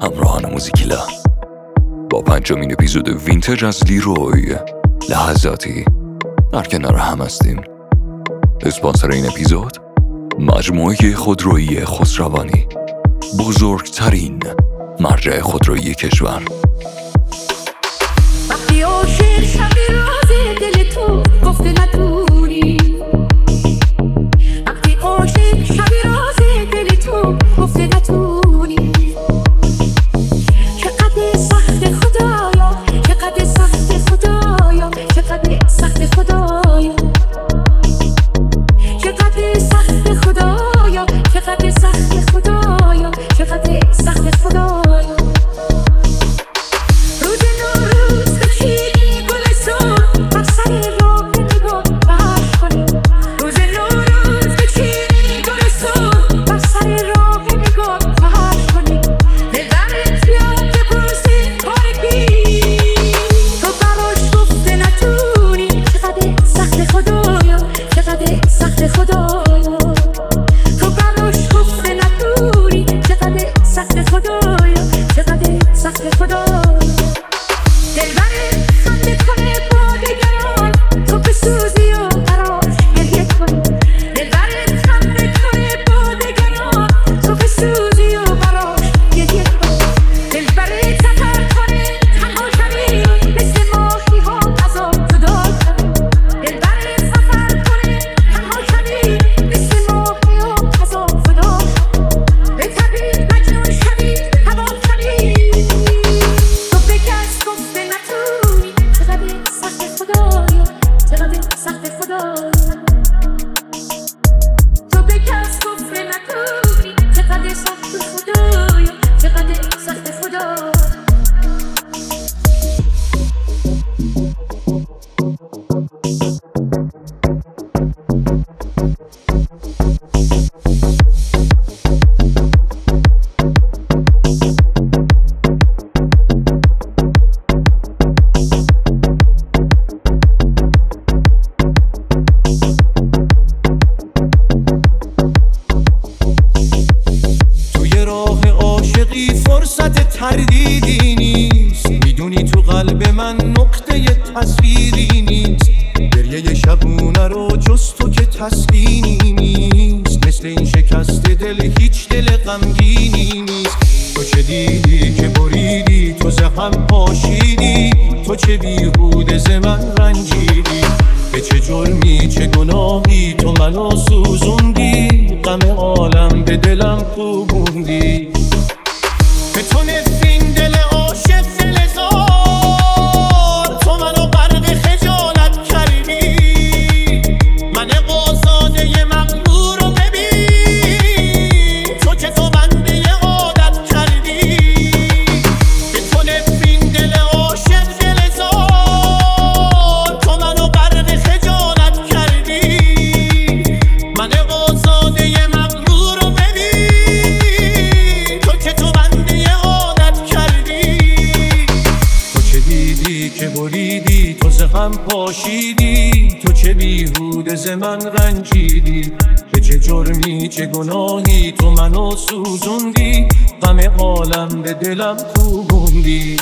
همراهان موزیکیلا با 5مین اپیزود وینتج از لیروی لحظاتی در کنار هم هستیم. اسپانسر این اپیزود مجموعه خودرویی خسروانی، بزرگترین مرجع خودرویی کشور. وقتی عاشق شبی راز دل تو گفته ندونی، وقتی عاشق شبی راز دل تو گفته ندونی، چقدر سخت خدایا، چقدر سخت خدایا، چقدر سخت خدایا، چقدر سخت خدایا، چقدر سخت خدایا، چقدر سخت خدایا. تردیدی نیست، میدونی تو قلب من نقطه تصویری نیست. گریه شبونه رو جز تو که تسکینی نیست، مثل این شکست دل هیچ دل غمگینی نیست. تو چه دیدی که بریدی، تو زخم پاشیدی، تو چه بیهوده ز من رنجیدی. به چه جرمی چه گناهی تو منو سوزوندی، غم عالم به دلم کوبوندی. به تو نفرین دل عاشق دل زار، تو منو غرق خجالت کردی. من آزاده مغرور رو ببین، تو که تو بنده عادت کردی. به تو نفرین دل عاشق دل زار، تو منو غرق خجالت کردی. من آزاده مغرور رو ببین، تو که تو که بریدی، تو زخم پاشیدی، تو چه بیهوده ز من رنجیدی. به چه جرمی چه گناهی تو منو سوزوندی، غم عالم به دلم کوبوندی.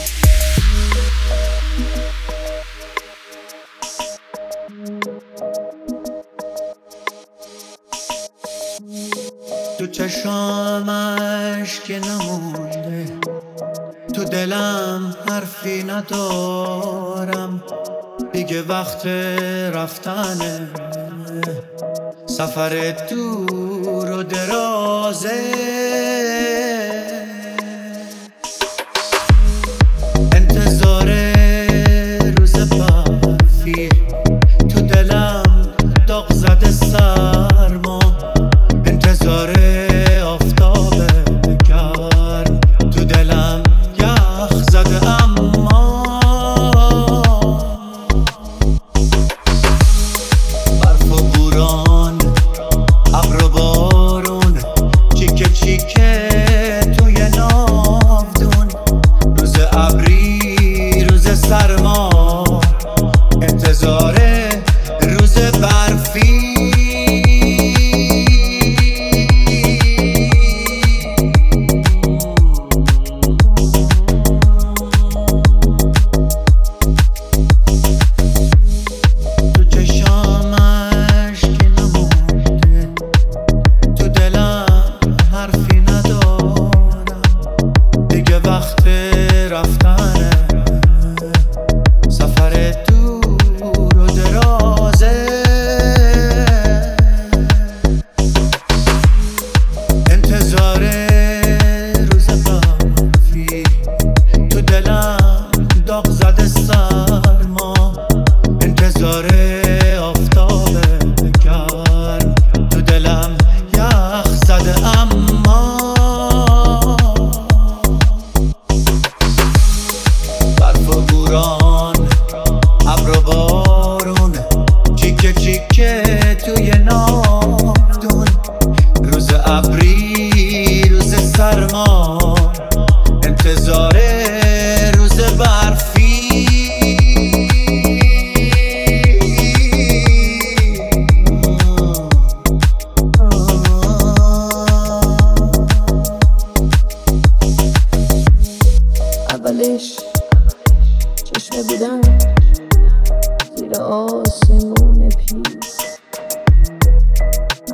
تو چشام اشک نمونده، تو دلم حرفی ندارم، دیگه وقت رفتنه، سفر دور و درازه. انتظار روز برفی، تو دلم داغ زده سرما. انتظار آفتاب گرم، تو دلم یخ زده. اما برف و بوران، ابر و بارون، چیکه چیکه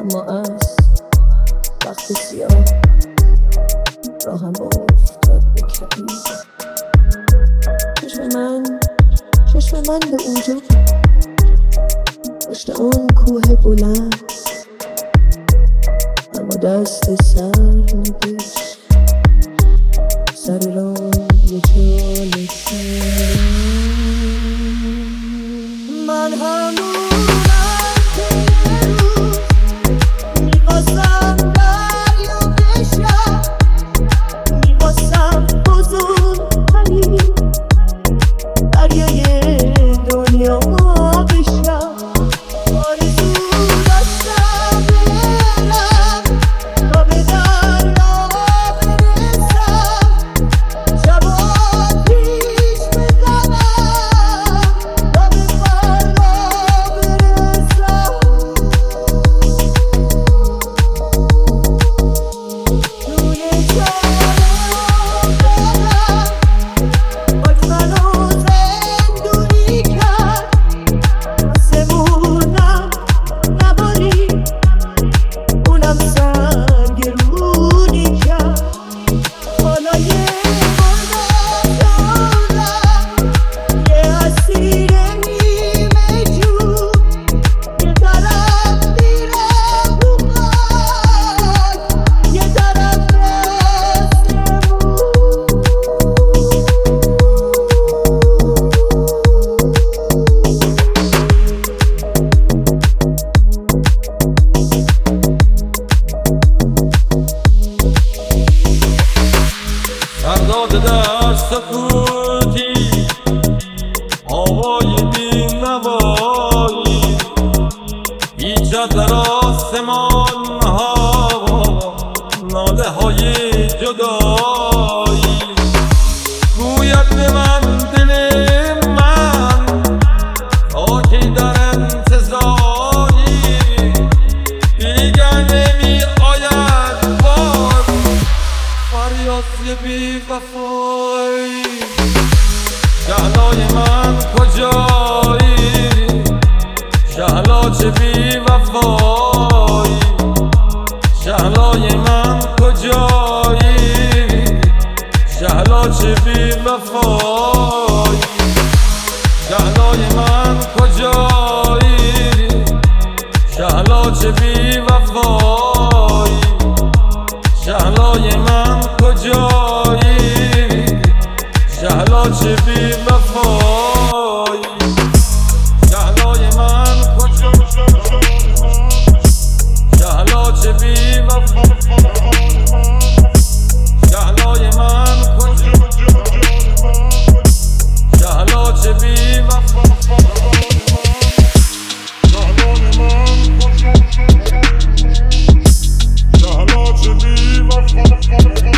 اما از وقت سیاه راهم افتاد به کبیر. چشم من به اونجا پشت اون کوه بلند، اما دست سر نگشت سر راه جالسه. من همونم که یه روز میخواستم دریا بشم، میخواستم بزرگترین دریای دنیا بشم. آرزو داشتم برم تا به دریا برسم، شبا پیش بزنم تا به فردا برسم. توی چاه برم خاک منو زندونی کرد، آسمونم نباری اونم سرگرونی کرد. بالای بالا شدم یه اسیر نیمه جون، یه طرف میرم رو خاک یه طرف مثل سرداد در سکوتی هوای بی نوایی، ایجاد در آسمان ها ناله های جدایی. گوید به من دل من خاکی در انتظاری، دیگر نمی آید باز فریاد بی وفایی. شهلای من کجایی؟ شهلا چه بی وفایی. شهلای من کجایی؟ شهلا چه بی وفایی. شهلای من کجایی؟ شهلا چه بی وفایی. شهلای من کجایی؟ شهلا چه بی وفایی. شهلای من کجایی؟ شهلا چه بی وفایی. شهلای من کجایی؟ شهلا چه بی وفایی. شهلای من کجایی؟ شهلا چه بی وفایی.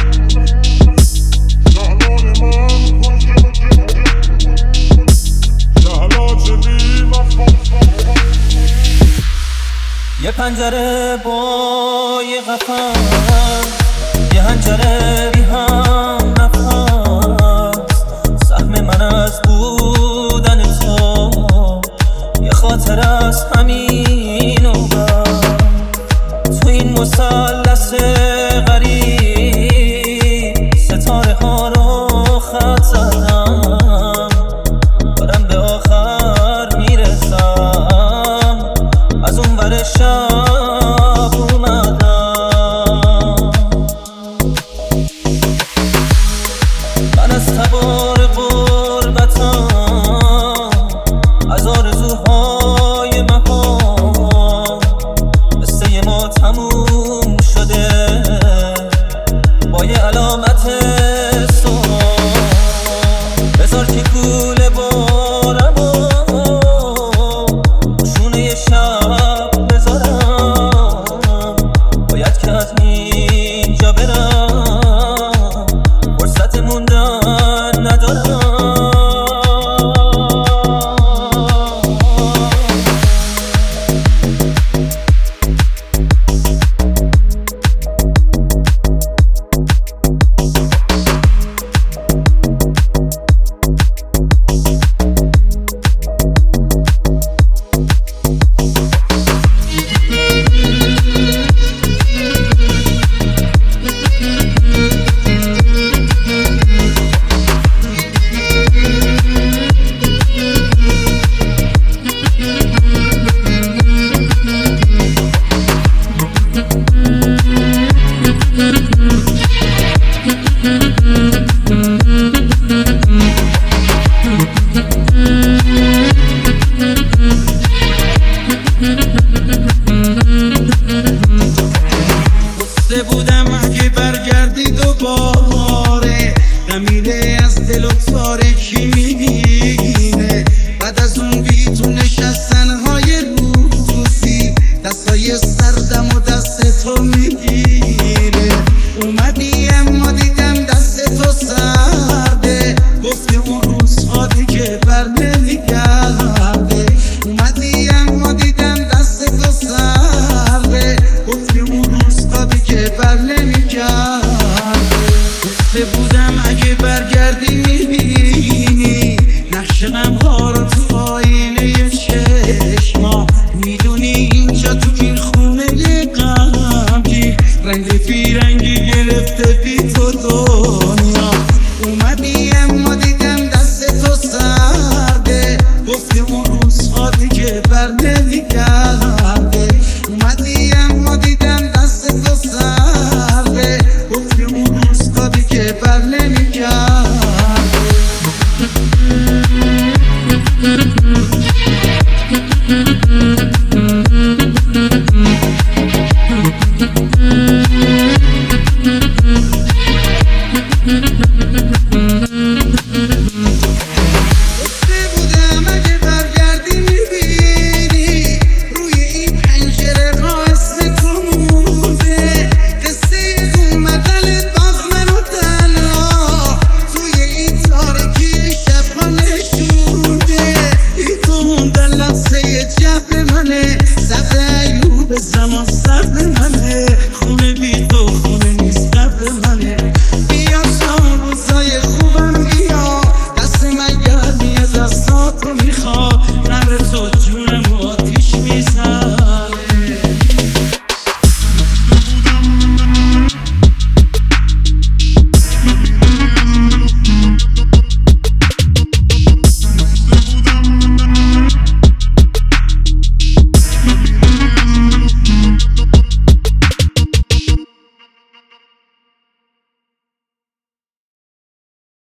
یه پنجره با یه قفس، یه حنجره بی هم نفس. سهم من از بودن تو یه خاطر از همین و تو این مثلث غریب ستاره ها رو خط زدم، دارم به آخر میرسم، از اون ور شب اومدم. من از تبار غربتم، از آرزوهای مهان، قصه ما تموم شده با یه علامت سوال. بذار که کوله بارم و شونه یه شب بذارم، زمان